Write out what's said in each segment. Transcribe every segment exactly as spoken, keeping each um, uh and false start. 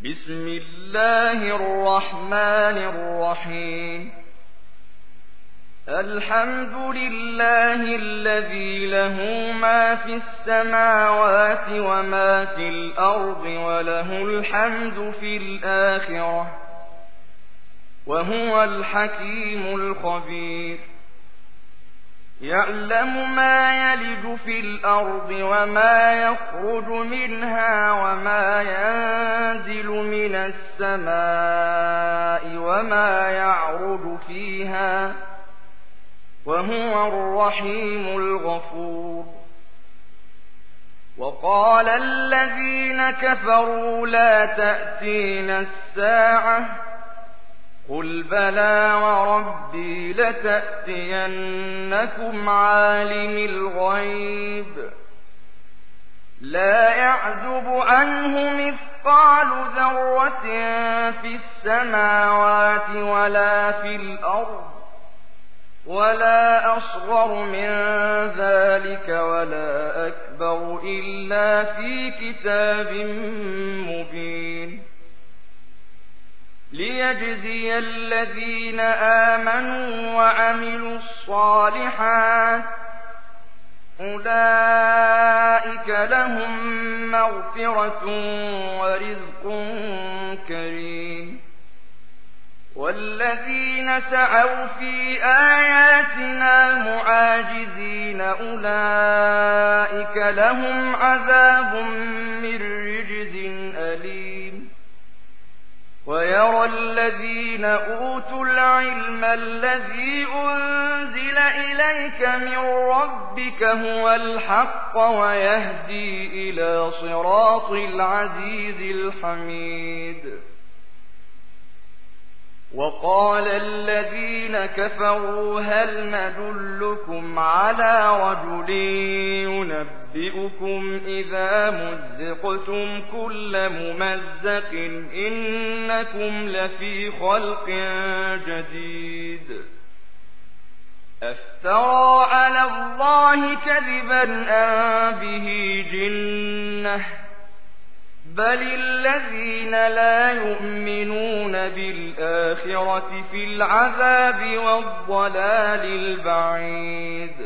بسم الله الرحمن الرحيم الحمد لله الذي له ما في السماوات وما في الأرض وله الحمد في الآخرة وهو الحكيم الخبير يعلم ما يلج في الأرض وما يخرج منها وما ينزل من السماء وما يعرج فيها وهو الرحيم الغفور وقال الذين كفروا لا تأتينا الساعة قل بلى وربي لتأتينكم عالم الغيب لا يعزب عنه مثقال ذرة في السماوات ولا في الأرض ولا أصغر من ذلك ولا أكبر إلا في كتاب مبين ليجزي الذين آمنوا وعملوا الصالحات أولئك لهم مغفرة ورزق كريم والذين سعوا في آياتنا معاجزين أولئك لهم عذاب من رجز أليم ويرى الذين أوتوا العلم الذي أنزل إليك من ربك هو الحق ويهدي إلى صراط العزيز الحميد وقال الذين كفروا هل ندلكم على رجل ينبئكم إذا مزقتم كل ممزق إنكم لفي خلق جديد أفترى على الله كذبا أم به جنة بل الذين لا يؤمنون بالآخرة في العذاب والضلال البعيد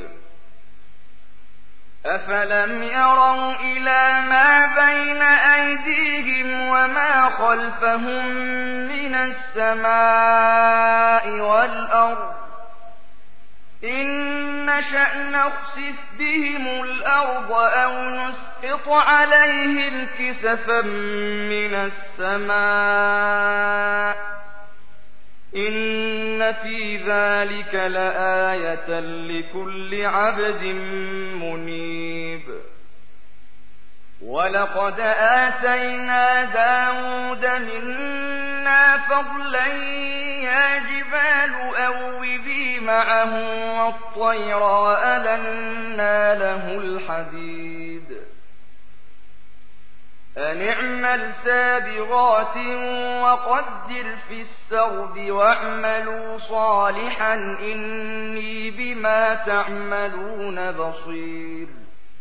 أفلم يروا إلى ما بين أيديهم وما خلفهم من السماء والأرض إن نشأ نخسف بهم الأرض أو نسقط عليهم كسفا من السماء إن في ذلك لآية لكل عبد منيب ولقد آتينا داود منا فضلا يا جبال أوبي معه والطير وألنا له الحديد أن اعمل سابغات وقدر في السرد واعملوا صالحا إني بما تعملون بصير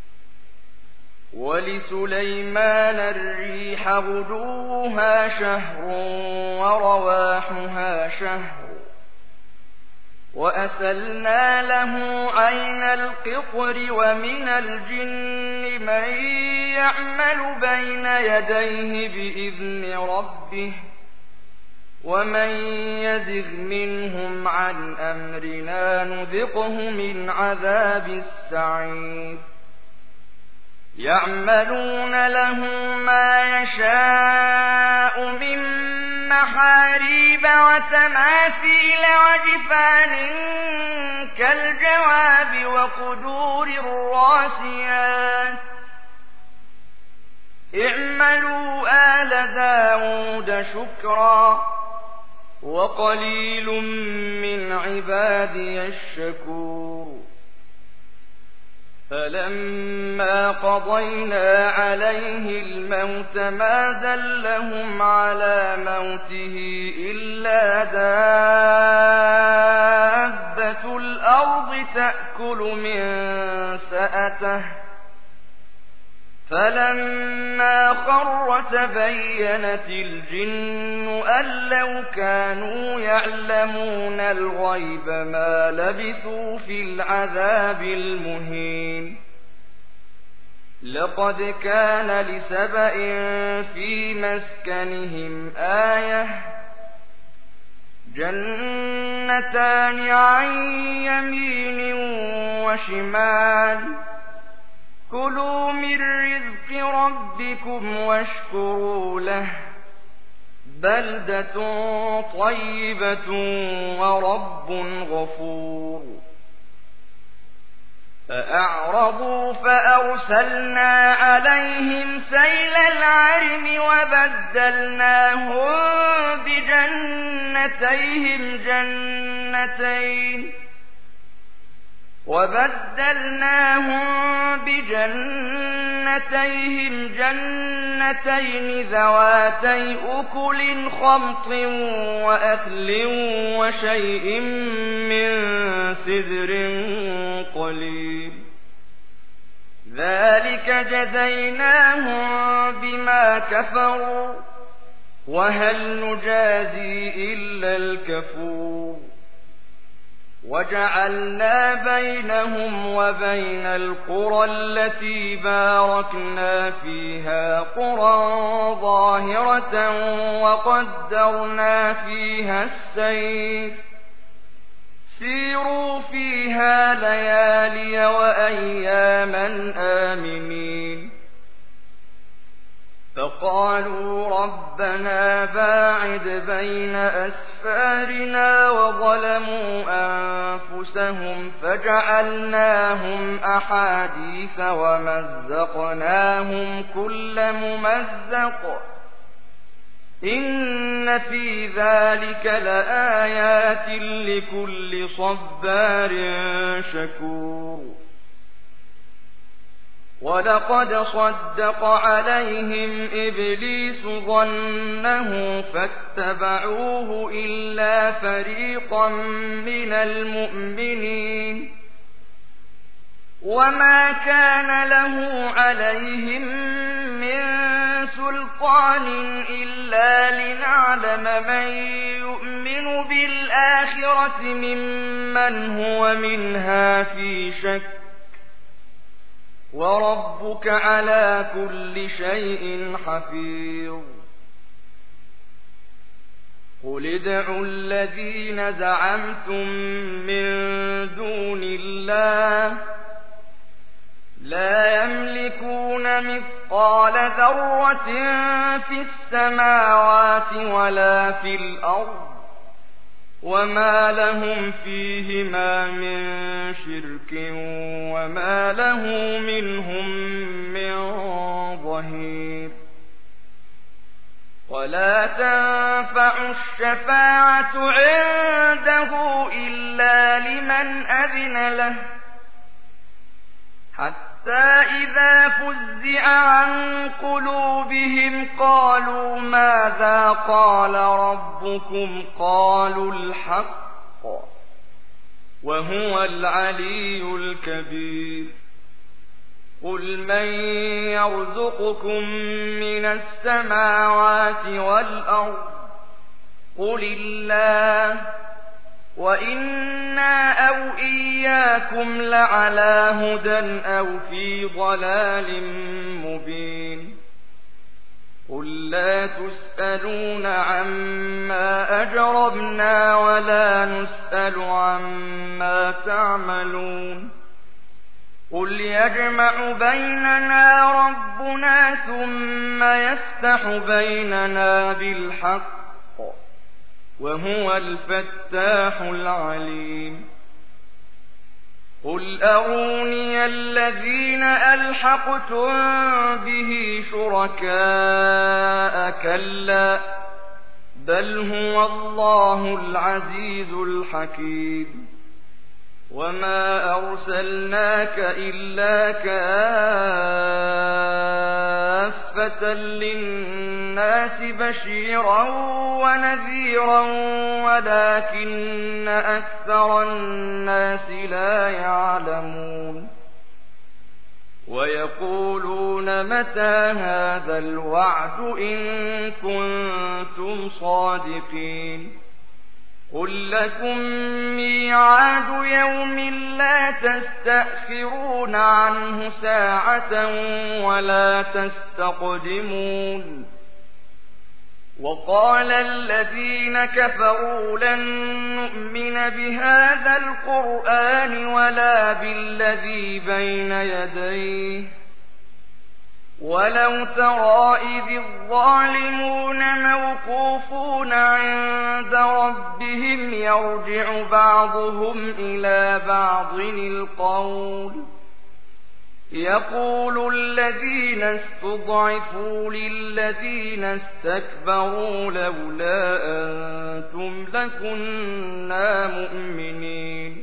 ولسليمان الريح غدوها شهر ورواحها شهر وأسلنا له عين القطر ومن الجن من يعمل بين يديه بإذن ربه ومن يزغ منهم عن أمرنا نذقه من عذاب السعير يعملون له ما يشاء من محاريب وتماثيل وجفان كالجواب وقدور الراسيات اعملوا آل داود شكرا وقليل من عبادي الشكور فلما قضينا عليه الموت ما دلهم على موته إلا دابة الأرض تأكل من سأته فلما خر تبينت الجن أن لو كانوا يعلمون الغيب ما لبثوا في العذاب المهين لقد كان لسبإ في مسكنهم آية جنتان عن يمين وشمال كلوا من رزق ربكم واشكروا له بلدة طيبة ورب غفور فأعرضوا فأرسلنا عليهم سيل العرم وبدلناهم بجنتيهم جنتين وبدلناهم بجنتيهم جنتين ذواتي أكل خمط وأثل وشيء من سدر قليل ذلك جزيناهم بما كفروا وهل نجازي إلا الكفور وجعلنا بينهم وبين القرى التي باركنا فيها قرى ظاهرة وقدرنا فيها السير سيروا فيها ليالي وأياما آمنين فقالوا ربنا باعد بين أسفارنا وظلموا أنفسهم فجعلناهم أحاديث ومزقناهم كل ممزق إن في ذلك لآيات لكل صبار شكور ولقد صدق عليهم إبليس ظنه فاتبعوه إلا فريقا من المؤمنين وما كان له عليهم من سلطان إلا لنعلم من يؤمن بالآخرة ممن هو منها في شك وربك على كل شيء حفيظ قل ادعوا الذين زعمتم من دون الله لا يملكون مثقال ذرة في السماوات ولا في الأرض وما لهم فيهما من شرك وما له منهم من ظهير ولا تنفع الشفاعة عنده إلا لمن أذن له حتى إذا فزع عن قلوبهم قالوا ماذا قال ربكم قالوا الحق وهو العلي الكبير قل من يرزقكم من السماوات والأرض قل الله وإنا أو إياكم لعلى هدى أو في ضلال مبين قل لا تسألون عما أجربنا ولا نسأل عما تعملون قل يجمع بيننا ربنا ثم يفتح بيننا بالحق وهو الفتاح العليم قل أروني الذين ألحقتم به شركاء كلا بل هو الله العزيز الحكيم وما أرسلناك إلا كافة للناس بشيرا ونذيرا ولكن أكثر الناس لا يعلمون ويقولون متى هذا الوعد إن كنتم صادقين قل لكم ميعاد يوم لا تستأخرون عنه ساعة ولا تستقدمون وقال الذين كفروا لن نؤمن بهذا القرآن ولا بالذي بين يديه ولو ترى إذ الظالمون موقوفون عند ربهم يرجع بعضهم إلى بعض القول يقول الذين استضعفوا للذين استكبروا لولا أنتم لكنا مؤمنين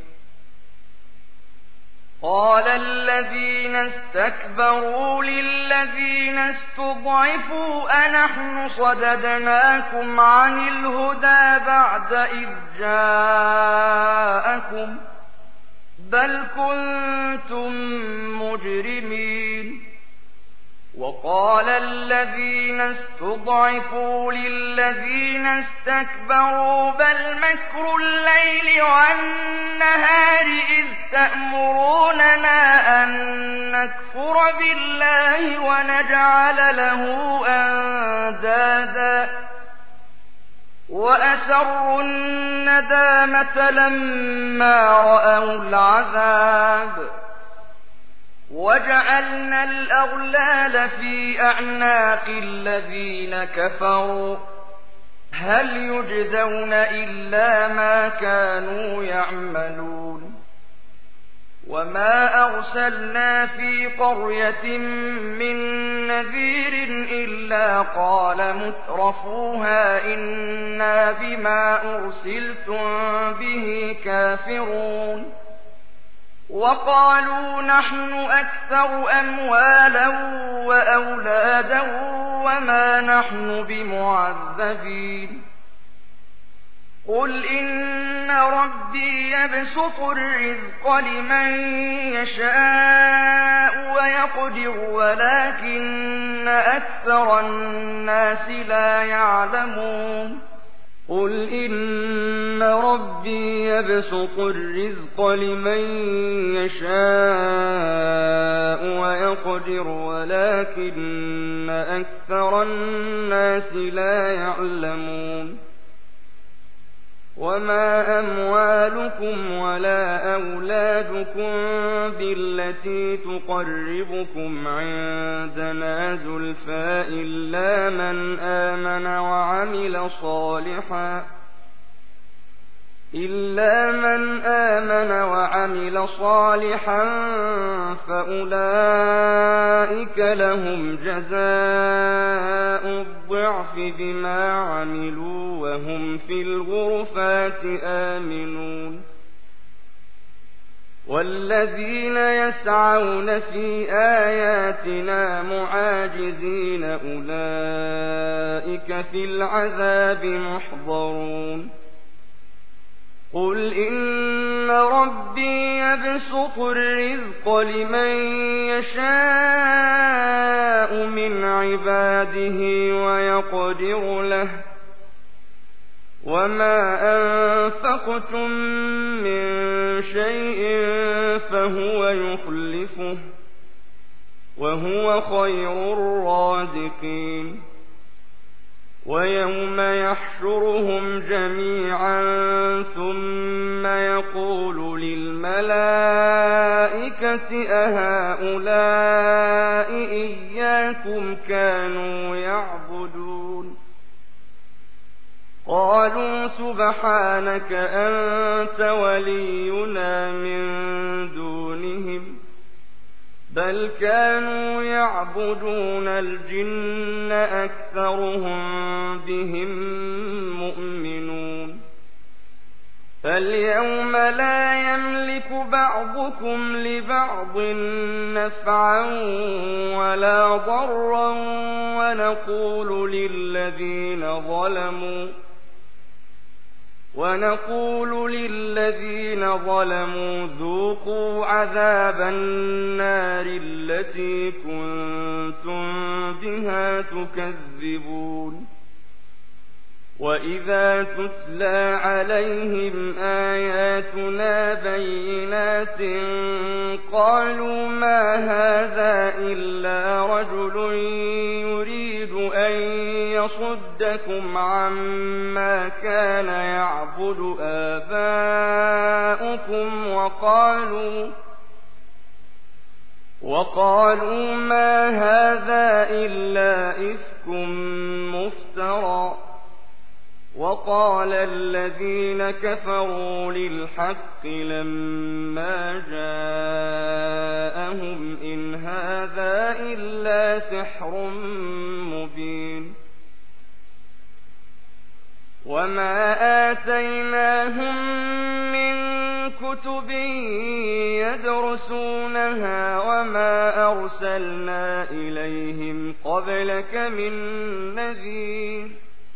قال الذين استكبروا للذين استضعفوا أنحن صددناكم عن الهدى بعد إذ جاءكم بل كنتم مجرمين وقال الذين استضعفوا للذين استكبروا بل مكر الليل والنهار إذ تأمروننا أن نكفر بالله ونجعل له أندادا وأسروا الندامة لما رأوا العذاب وجعلنا الأغلال في أعناق الذين كفروا هل يجزون إلا ما كانوا يعملون وما أرسلنا في قرية من نذير إلا قال مترفوها إنا بما أرسلتم به كافرون وقالوا نحن أكثر أموالا وأولادا وما نحن بمعذبين قل إن ربي يبسط الرزق لمن يشاء ويقدر ولكن أكثر الناس لا يعلمون قل إن ربي يبسط الرزق لمن يشاء ويقدر ولكن أكثر الناس لا يعلمون وما أموالكم ولا أولادكم بالتي تقربكم عندنا زلفى إلا من آمن وعمل صالحا إلا من آمن وعمل صالحا فأولئك لهم جزاء الضعف بما عملوا وهم في الغرفات آمنون والذين يسعون في آياتنا معاجزين أولئك في العذاب محضرون قل إن ربي يبسط الرزق لمن يشاء من عباده ويقدر له وما أنفقتم من شيء فهو يخلفه وهو خير الرازقين ويوم يحشرهم جميعا ثم يقول للملائكة أهؤلاء إياكم كانوا يعبدون قالوا سبحانك أنت ولينا من دونهم بل كانوا يعبدون الجن أكثرهم بهم مؤمنون فاليوم لا يملك بعضكم لبعض نفعا ولا ضرا ونقول للذين ظلموا ونقول للذين ظلموا ذوقوا عذاب النار التي كنتم بها تكذبون وإذا تتلى عليهم آياتنا بينات قالوا ما هذا إلا رجل يريد أن يصدكم عما كان يعبد آباؤكم وقالوا وقالوا ما هذا إلا إفك مفترى وقال الذين كفروا للحق لما جاءهم إن هذا إلا سحر مبين وما آتيناهم من كتب يدرسونها وما أرسلنا إليهم قبلك من نذير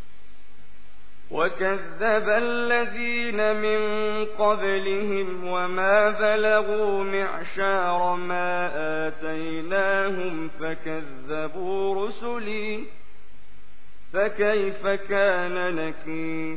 وكذب الذين من قبلهم وما بلغوا معشار ما آتيناهم فكذبوا رسلي فكيف كان نكير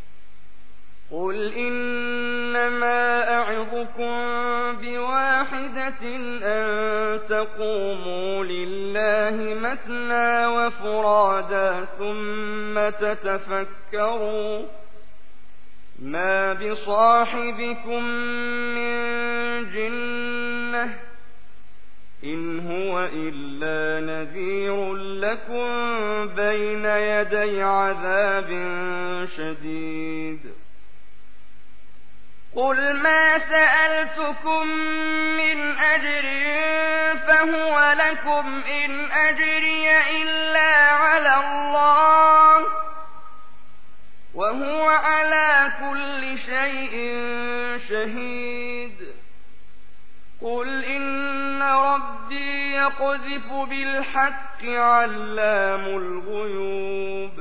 قل إنما أعظكم بواحدة أن تقوموا لله مثنى وفرادا ثم تتفكروا ما بصاحبكم من جنة إن هو إلا نذير لكم بين يدي عذاب شديد قل ما سألتكم من أجر فهو لكم إن أجري إلا على الله وهو على كل شيء شهيد قل إن ربي يقذف بالحق علام الغيوب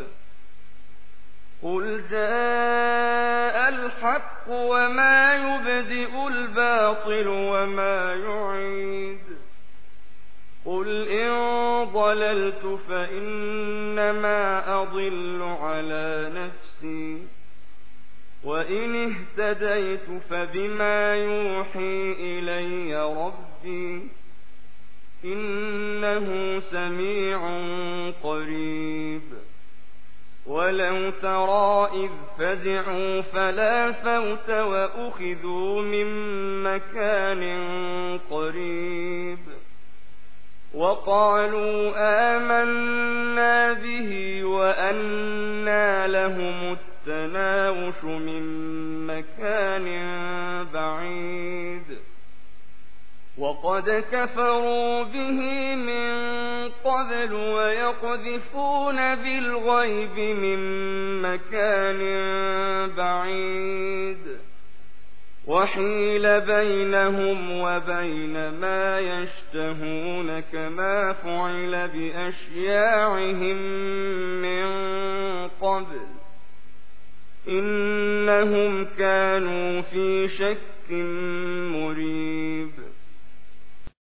قل جاء الحق وما يبدئ الباطل وما يعيد قل إن ضللت فإنما أضل على نفسي وإن اهتديت فبما يوحي إلي ربي إنه سميع قريب ولو ترى إذ فزعوا فلا فوت وأخذوا من مكان قريب وقالوا آمنا به وأنى لهم التناوش من مكان بعيد وقد كفروا به من قبل ويقذفون بالغيب من مكان بعيد وحيل بينهم وبين ما يشتهون كما فعل بأشياعهم من قبل إنهم كانوا في شك مريب